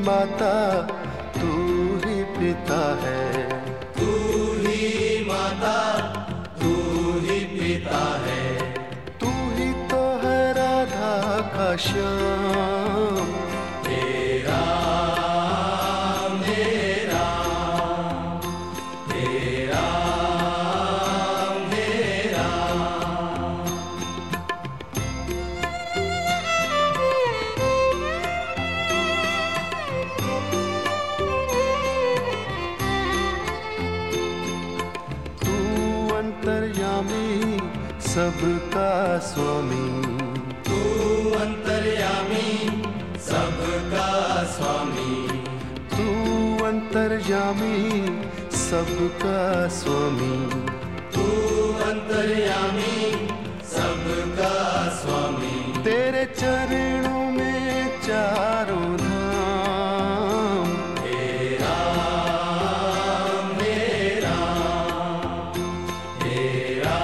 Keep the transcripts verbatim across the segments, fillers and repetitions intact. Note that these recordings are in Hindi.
माता तू ही पिता है, तू ही माता तू ही पिता है, तू ही तो है राधा का श्याम। तेरा मेरा तेरा मेरा तू अंतर्यामी सबका स्वामी, तू अंतर्यामी सबका स्वामी, तू अंतर्यामी सबका स्वामी, तू अंतर्यामी सबका स्वामी। तेरे चरणों में चारों धाम। तेरा मेरा तेरा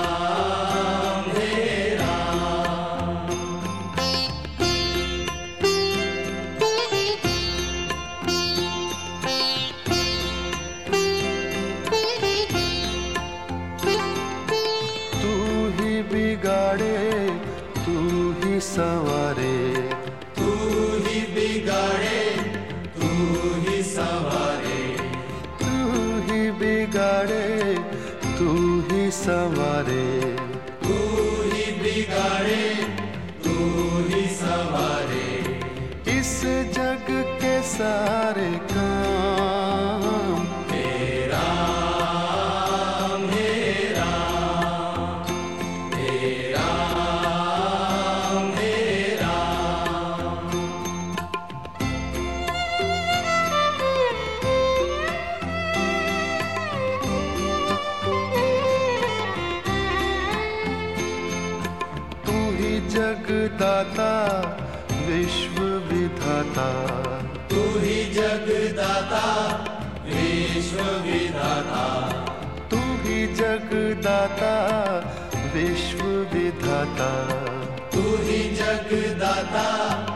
मेरा तू ही बिगाड़े तू ही संवारे, तू ही बिगाड़े तू ही संवारे, तू ही बिगाड़े तू ही संवारे, तू ही बिगाड़े तू ही संवारे। इस जग के सारे काम। तेरा मेरा तेरा मेरा तू ही जगदाता विश्व विधाता, तू ही जगदाता विश्व विधाता, तू ही जगदाता विश्व विधाता, तू ही जगदाता